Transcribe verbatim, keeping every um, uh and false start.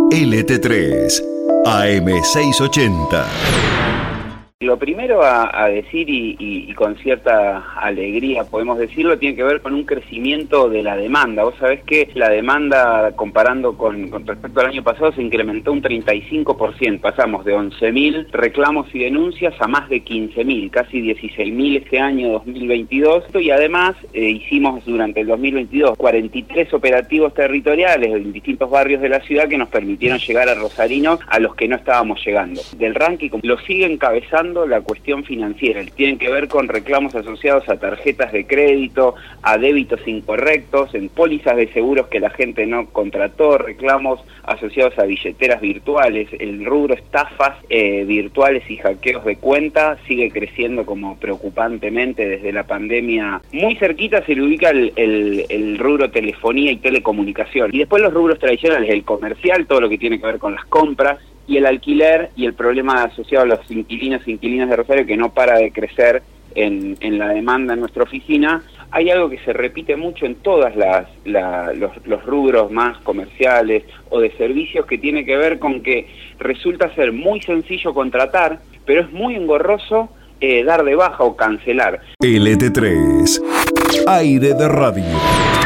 L T tres, A M seiscientos ochenta. Lo primero a, a decir, y, y, y con cierta alegría podemos decirlo, tiene que ver con un crecimiento de la demanda. Vos sabés que la demanda, comparando con, con respecto al año pasado, se incrementó un treinta y cinco por ciento. Pasamos de once mil reclamos y denuncias a más de quince mil, casi dieciséis mil este año dos mil veintidós. Y además eh, hicimos durante el dos mil veintidós cuarenta y tres operativos territoriales en distintos barrios de la ciudad que nos permitieron llegar a rosarinos a los que no estábamos llegando. Del ranking lo sigue encabezando la cuestión financiera, tienen que ver con reclamos asociados a tarjetas de crédito, a débitos incorrectos, en pólizas de seguros que la gente no contrató, reclamos asociados a billeteras virtuales. El rubro estafas eh, virtuales y hackeos de cuenta sigue creciendo como preocupantemente desde la pandemia. Muy cerquita se le ubica el, el, el rubro telefonía y telecomunicación, y después los rubros tradicionales, el comercial, todo lo que tiene que ver con las compras, y el alquiler y el problema asociado a los inquilinos e inquilinas de Rosario, que no para de crecer en, en la demanda en nuestra oficina. Hay algo que se repite mucho en todas las la, los, los rubros más comerciales o de servicios, que tiene que ver con que resulta ser muy sencillo contratar, pero es muy engorroso eh, dar de baja o cancelar. L T tres, Aire de Radio.